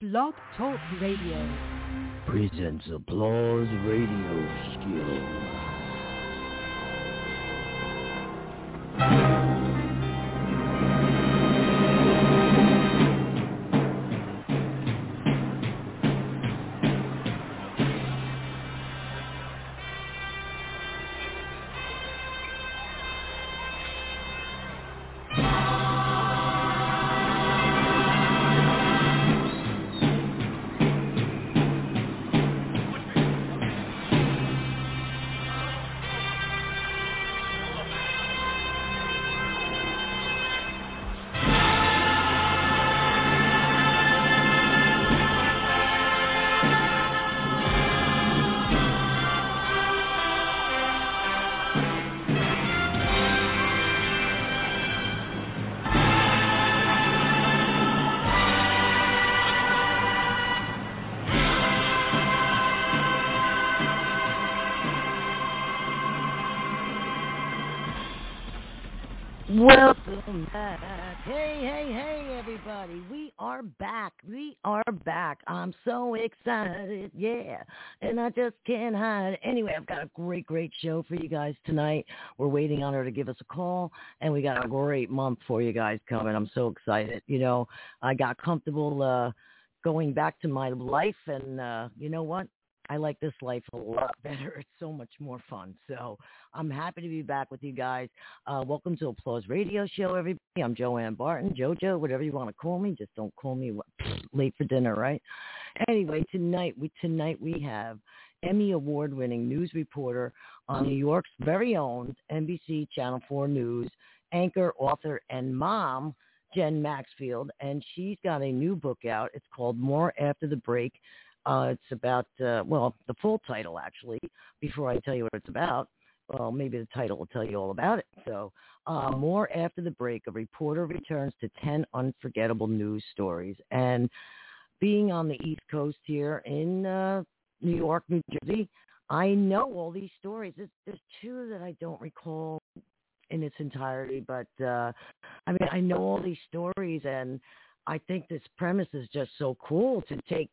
Blog Talk Radio. Presents Applause Radio Skill. Welcome back. Hey, everybody. We are back. I'm so excited. Yeah. And I just can't hide. Anyway, I've got a great show for you guys tonight. We're waiting on her to give us a call, and we got a great month for you guys coming. I'm so excited. You know, I got comfortable going back to my life, and you know what? I like this life a lot better. It's so much more fun. So I'm happy to be back with you guys. Welcome to Applause Radio Show, everybody. I'm Joanne Barton, JoJo, whatever you want to call me. Just don't call me late for dinner, right? Anyway, tonight we have Emmy Award-winning news reporter on New York's very own NBC Channel 4 News, anchor, author, and mom, Jen Maxfield. And she's got a new book out. It's called More After the Break. It's about, the full title, actually, before I tell you what it's about. Well, maybe the title will tell you all about it. So, More After the Break, a reporter returns to 10 unforgettable news stories. And being on the East Coast here in New York, New Jersey, I know all these stories. There's two that I don't recall in its entirety, but, I know all these stories, and I think this premise is just so cool to take,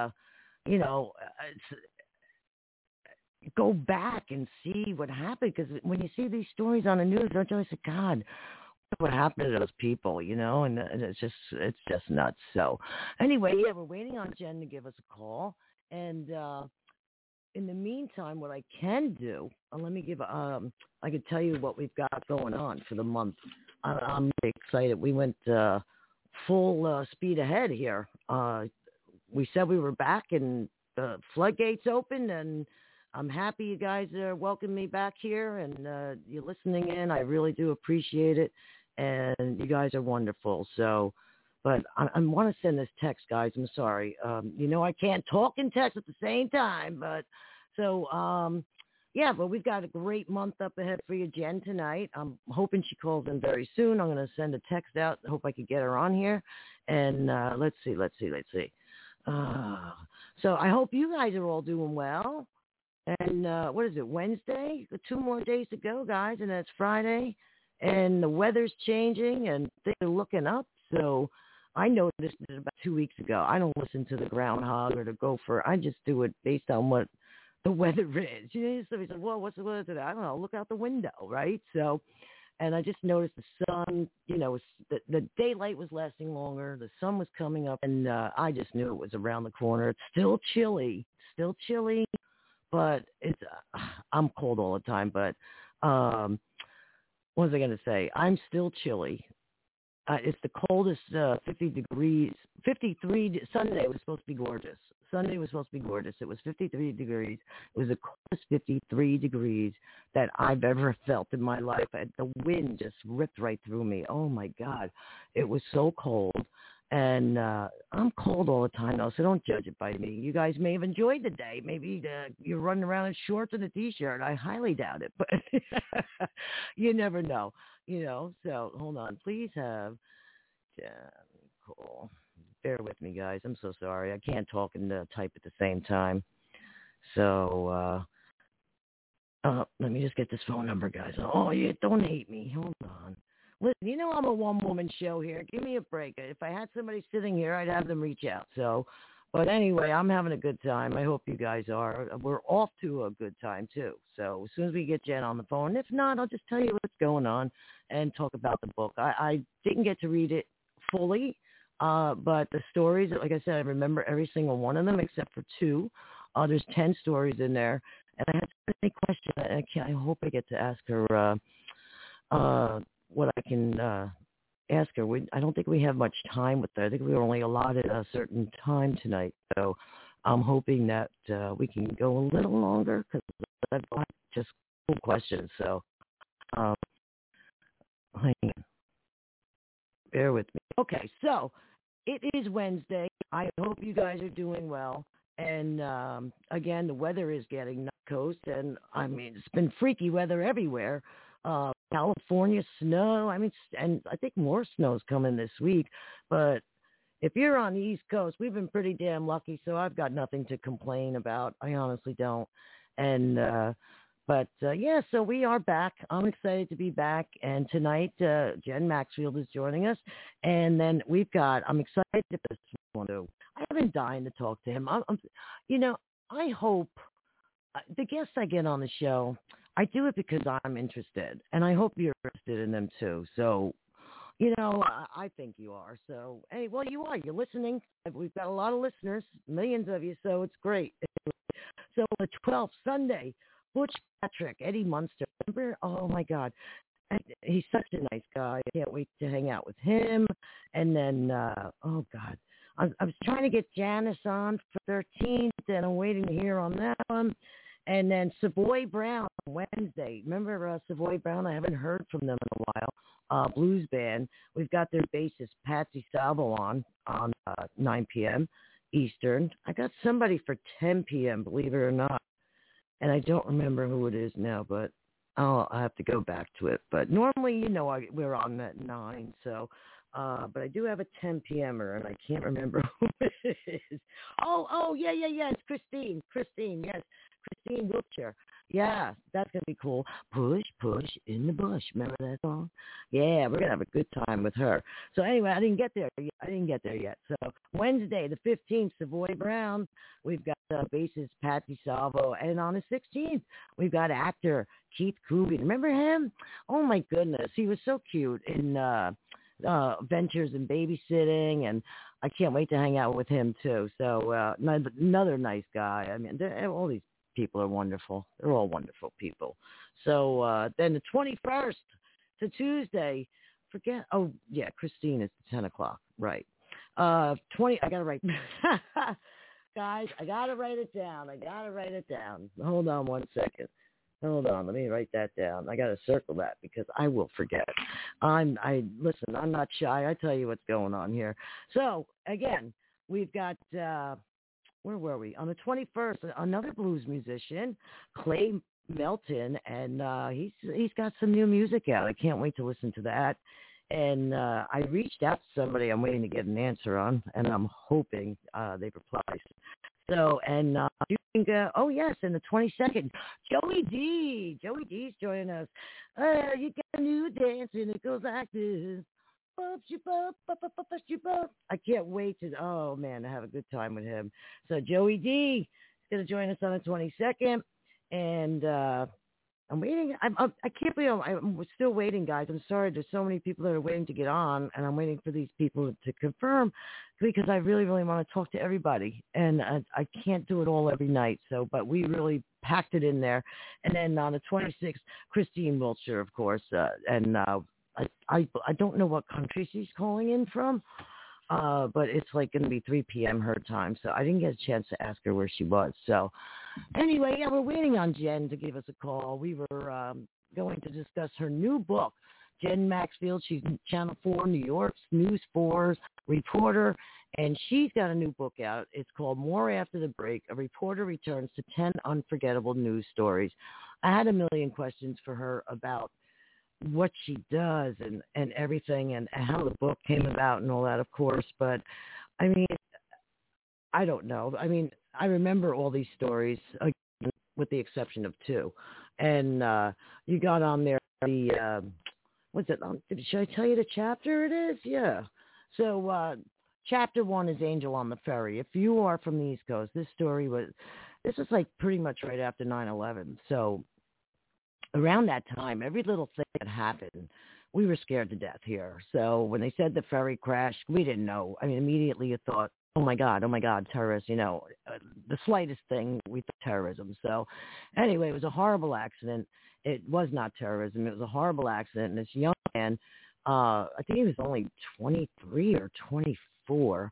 go back and see what happened. Because when you see these stories on the news, don't you always say, God, what happened to those people, you know? And it's just nuts. So anyway, yeah, we're waiting on Jen to give us a call. And in the meantime, what I can do, let me give, I can tell you what we've got going on for the month. I'm really excited. We went full speed ahead here. We said we were back, and the floodgates opened, and I'm happy you guys are welcoming me back here, and you're listening in. I really do appreciate it, and you guys are wonderful. So, but I want to send this text, guys. I'm sorry. I can't talk and text at the same time, but so, yeah, but we've got a great month up ahead for you, Jen, tonight. I'm hoping she calls in very soon. I'm going to send a text out. I hope I could get her on here, and let's see. So I hope you guys are all doing well. And what is it, Wednesday? 2 more days to go, guys, and that's Friday. And the weather's changing, and things are looking up. So I noticed it about 2 weeks ago. I don't listen to the groundhog or the gopher. I just do it based on what the weather is. Somebody said, well, what's the weather today? I don't know. Look out the window, right? So, and I just noticed the sun, the daylight was lasting longer. The sun was coming up, and I just knew it was around the corner. It's still chilly, but it's I'm cold all the time. But what was I going to say? I'm still chilly. It's the coldest 50 degrees, 53. Sunday was supposed to be gorgeous. It was 53 degrees. It was the coldest 53 degrees that I've ever felt in my life. The wind just ripped right through me. Oh, my God. It was so cold. And I'm cold all the time, though, so don't judge it by me. You guys may have enjoyed the day. Maybe you're running around in shorts and a T-shirt. I highly doubt it, but you never know, So hold on. Please have Jen call. Bear with me, guys. I'm so sorry. I can't talk and type at the same time. So let me just get this phone number, guys. Oh, you don't hate me. Hold on. Listen, I'm a one-woman show here. Give me a break. If I had somebody sitting here, I'd have them reach out. So, but anyway, I'm having a good time. I hope you guys are. We're off to a good time, too. So as soon as we get Jen on the phone, if not, I'll just tell you what's going on and talk about the book. I didn't get to read it fully, but the stories, like I said, I remember every single one of them except for 2. There's 10 stories in there. And I had so many questions. I hope I get to ask her what I can ask her. I don't think we have much time with her. I think we were only allotted a certain time tonight. So I'm hoping that we can go a little longer because I've got just cool questions. So hang on. Bear with me. Okay, so it is Wednesday. I hope you guys are doing well. And again, the weather is getting North Coast, and I mean it's been freaky weather everywhere. California snow. I mean, and I think more snow's coming this week. But if you're on the East Coast, we've been pretty damn lucky. So I've got nothing to complain about. I honestly don't. And yeah, so we are back. I'm excited to be back. And tonight, Jen Maxfield is joining us. And then I'm excited for this one too. I've been dying to talk to him. I hope the guests I get on the show, I do it because I'm interested. And I hope you're interested in them too. So, I think you are. So, hey, well, you are. You're listening. We've got a lot of listeners, millions of you. So it's great. So the 12th, Sunday, Butch Patrick, Eddie Munster. Remember? Oh, my God. He's such a nice guy. I can't wait to hang out with him. And then, oh, God. I was trying to get Janice on for 13th, and I'm waiting to hear on that one. And then Savoy Brown, Wednesday. Remember Savoy Brown? I haven't heard from them in a while. Blues band. We've got their bassist, Patsy Salvo, on 9 p.m. Eastern. I got somebody for 10 p.m., believe it or not. And I don't remember who it is now, but I have to go back to it. But normally, we're on at 9, so... but I do have a 10 p.m.er, and I can't remember who it is. Oh, yeah. It's Christine. Yes. Christine Wiltshire. Yeah, that's going to be cool. Push in the bush. Remember that song? Yeah, we're going to have a good time with her. So anyway, I didn't get there yet. So Wednesday, the 15th, Savoy Brown. We've got bassist Patsy Salvo. And on the 16th, we've got actor Keith Kuby. Remember him? Oh, my goodness. He was so cute in Ventures and Babysitting, and I can't wait to hang out with him, too. So another nice guy. I mean, all these people are wonderful. They're all wonderful people. So then the 21st to Tuesday, Christine is 10 o'clock, right. I got to write, guys, I got to write it down. Hold on one second. Hold on, let me write that down. I got to circle that because I will forget. Listen, I'm not shy. I tell you what's going on here. So, again, we've got, where were we? On the 21st, another blues musician, Clay Melton, and he's got some new music out. I can't wait to listen to that. And I reached out to somebody I'm waiting to get an answer on, and I'm hoping they reply. So, and you can go, oh, yes, and the 22nd, Joey D. Joey D's joining us. You got a new dance, and it goes like this. I can't wait to, to have a good time with him. So, Joey D. is going to join us on the 22nd, and I'm waiting. I can't believe I'm still waiting, guys. I'm sorry. There's so many people that are waiting to get on, and I'm waiting for these people to confirm because I really, really want to talk to everybody, and I can't do it all every night. So, but we really packed it in there. And then on the 26th, Christine Wiltshire, of course, and I don't know what country she's calling in from. But it's like going to be 3 p.m. her time, so I didn't get a chance to ask her where she was. So anyway, yeah, we're waiting on Jen to give us a call. We were going to discuss her new book, Jen Maxfield. She's Channel 4, New York's News 4's reporter, and she's got a new book out. It's called More After the Break, A Reporter Returns to 10 Unforgettable News Stories. I had a million questions for her about what she does and everything and how the book came about and all that, of course. But, I mean, I don't know. I mean, I remember all these stories, with the exception of 2. And you got on there what's it? Should I tell you the chapter it is? Yeah. So chapter 1 is Angel on the Ferry. If you are from the East Coast, this was like pretty much right after 9/11. So around that time, every little thing that happened, we were scared to death here. So when they said the ferry crashed, we didn't know. I mean, immediately you thought, oh my God, terrorists, the slightest thing, we thought terrorism. So anyway, it was a horrible accident. It was not terrorism. It was a horrible accident. And this young man, I think he was only 23 or 24,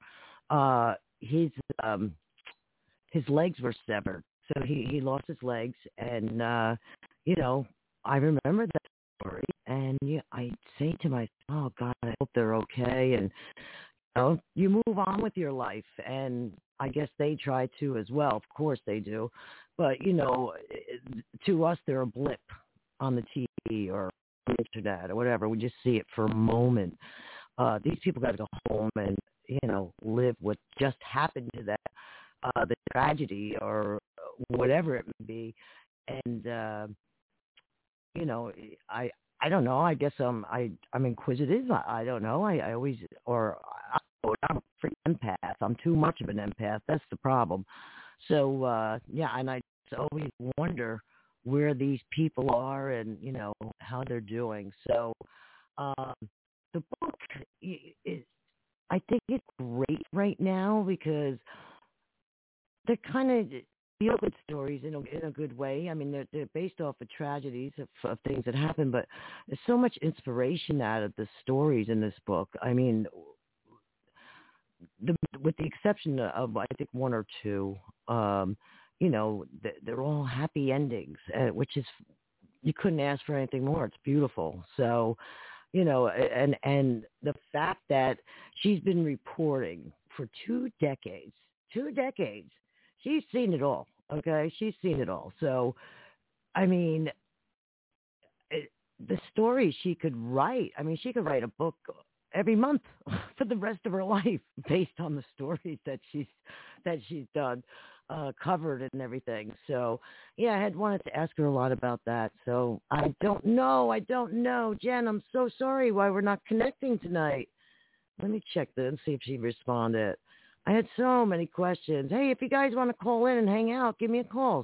his legs were severed. So he lost his legs. And, I remember that story. And I say to myself, oh, God, I hope they're okay. And, you move on with your life. And I guess they try to as well. Of course they do. But, to us, they're a blip on the TV or on the internet or whatever. We just see it for a moment. These people got to go home and, live what just happened to them, the tragedy or whatever it may be. And, I don't know. I guess I'm inquisitive. I don't know. I always, I'm a freaking empath. I'm too much of an empath. That's the problem. So, and I just always wonder where these people are and, how they're doing. So the book, I think it's great right now because they're kind of feel-good stories in a good way. I mean, they're based off of tragedies of things that happen, but there's so much inspiration out of the stories in this book. I mean, with the exception of, I think, one or two, they're all happy endings, which is, you couldn't ask for anything more. It's beautiful. So, and the fact that she's been reporting for 2 decades, she's seen it all. Okay. She's seen it all. So, I mean, the stories she could write, she could write a book every month for the rest of her life based on the stories that she's done, covered and everything. So yeah, I had wanted to ask her a lot about that. So I don't know. Jen, I'm so sorry why we're not connecting tonight. Let me check that and see if she responded. I had so many questions. Hey, if you guys want to call in and hang out, give me a call,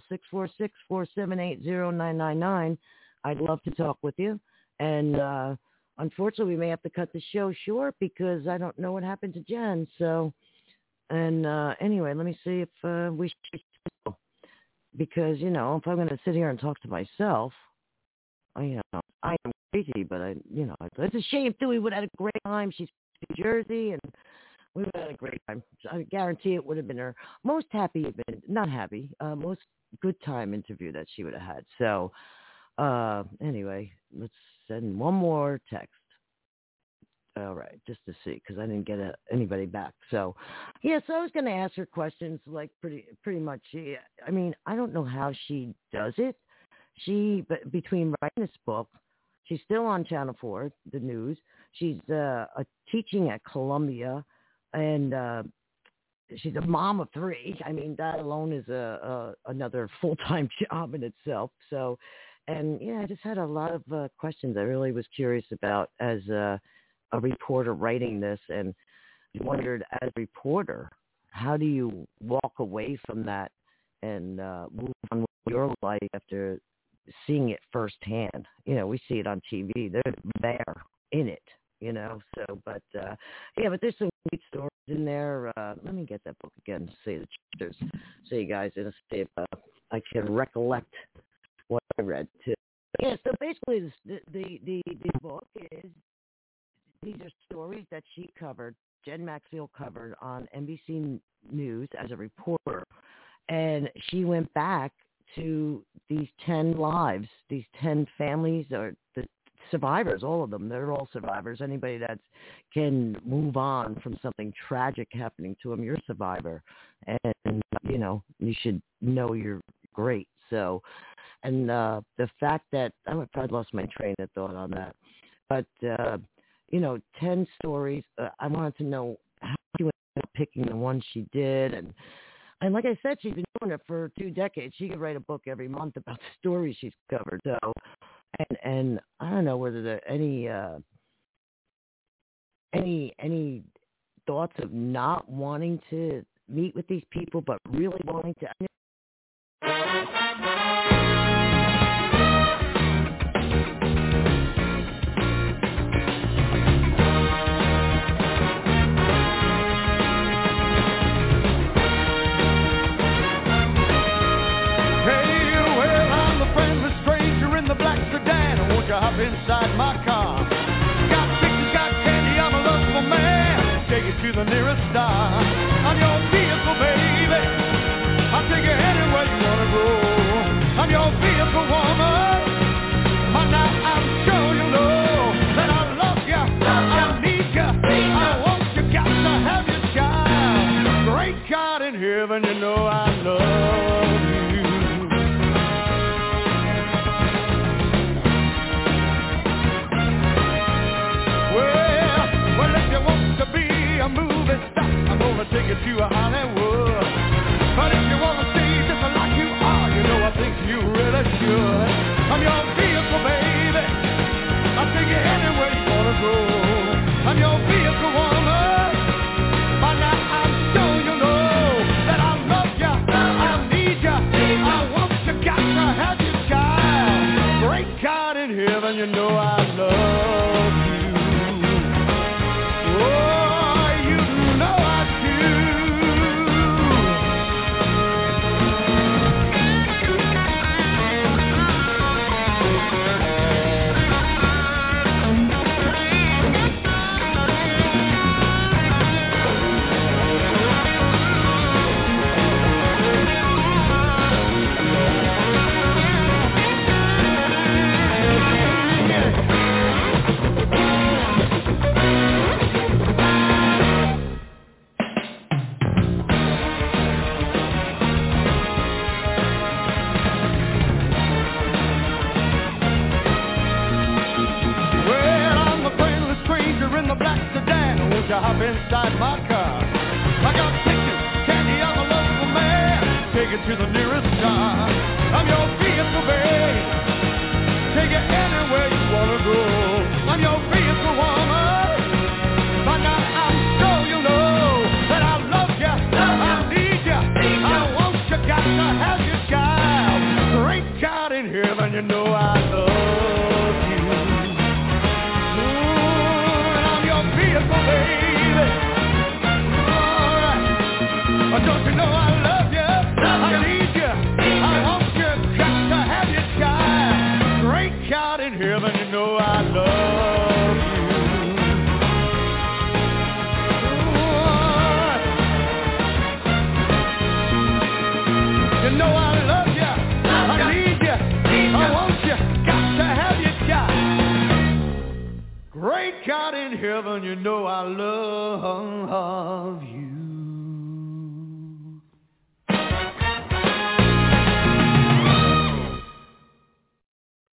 646-478-0999. I'd love to talk with you. And unfortunately, we may have to cut the show short because I don't know what happened to Jen. So, and anyway, let me see if we should, because, if I'm going to sit here and talk to myself, I am crazy, but it's a shame too. We would have had a great time. She's from New Jersey, and we would have had a great time. I guarantee it would have been her most most good time interview that she would have had. So, anyway, let's send one more text. All right, just to see, because I didn't get anybody back. So, yeah, so I was going to ask her questions, like pretty much. I don't know how she does it. But between writing this book, she's still on Channel 4, the news. She's teaching at Columbia, and she's a mom of 3. That alone is another full-time job in itself. So, and yeah, I just had a lot of questions I really was curious about as a reporter writing this, and wondered, as a reporter, how do you walk away from that and move on with your life after seeing it firsthand? We see it on TV. They're there in it, So, but there's some great stories in there. Let me get that book again to see the chapters, so you guys, and see if I can recollect what I read too. Yeah, so basically, the book is, these are stories that she covered, Jen Maxfield covered on NBC News as a reporter, and she went back to these 10 lives, these 10 families, or the survivors, all of them. They're all survivors. Anybody that can move on from something tragic happening to them, you're a survivor. And, you should know you're great. So, and the fact that, I lost my train of thought on that. But, 10 stories. I wanted to know how she went about picking the one she did. And like I said, she's been doing it for 2 decades. She could write a book every month about the stories she's covered. So, And I don't know whether there are any thoughts of not wanting to meet with these people, but really wanting to. Hop inside my car. Got pictures, got candy, I'm a lovable man. Take you to the nearest star. I'm your vehicle, baby. I'll take you anywhere you wanna go. I'm your vehicle, woman. But now I'm sure you know that I love you, I need you, I want you, got to have your child. Great God in heaven, you know I love you. A movie star, I'm gonna take you to a Hollywood. But if you wanna stay just like you are, you know I think you really should. I'm your vehicle, baby. I'll take you anywhere you wanna go. I'm your vehicle, woman. By now I'm sure you know that I love you, I need you, I want you, got to have your child. Great God in heaven, you know I love you. Hop inside my car. I got pictures, candy, I'm a lovable man. Take it to the nearest star. I'm your vehicle, babe. Take it anywhere you wanna go. I'm your vehicle, woman. By now I'm sure you know that I love you, I need you, I want you, got to have your child. Great God in heaven, you know I love you. Ooh, and I'm your vehicle, babe. Don't you know I love you, I need you, I want you, got to have your child. Great God in heaven, you know I love you. You know I love you, I need you, I want you, got to have your child. Great God in heaven, you know I love you.